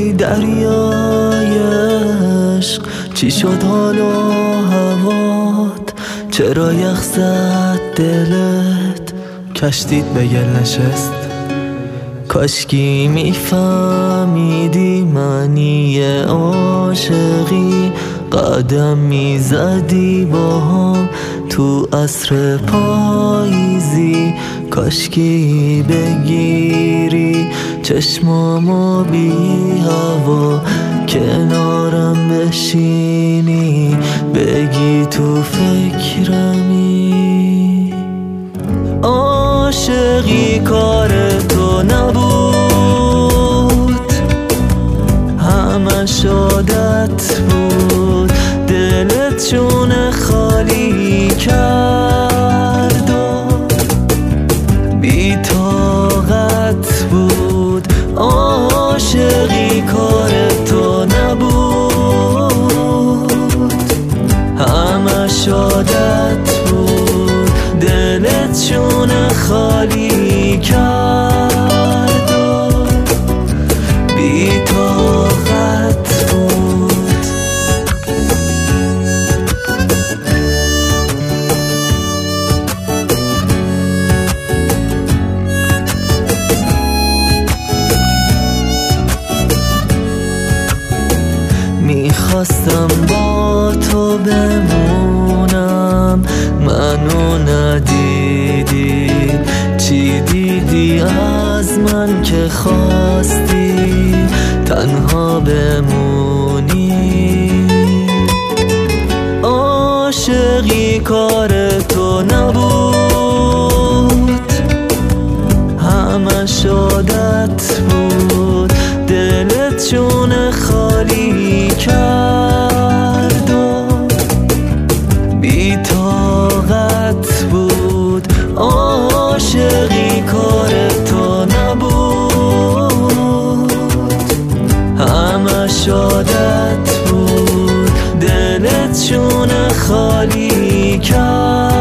ای دریای عشق، چی شد حال و هوات؟ چرا یخ زد دلت؟ کشتیت به گل نشست. کاشکی میفهمیدی معنی عاشقی، قدم میزدی با هم تو عصر پاییزی. کاشکی بگیری چشمامو بی هوا، کنارم بشینی بگی تو فکرمی. عاشقی کار تو نبود، همش عادت بود. دلت چون خالی کرد و بی طاقت بود. عاشقی کار تو نبود، همش عادت بود. دلت چون خالی کرد و بی طاقت بود. میخواستم با تو بمونم، منو ندیدی. چی دیدی از من که خواستی تنها بمونی؟ عاشقی کار تو نبود، همش عادت بود. دلت چون خالی کرد و بی طاقت بود. عاشقی کار تو نبود، همش عادت بود. دلت چون خالی کرد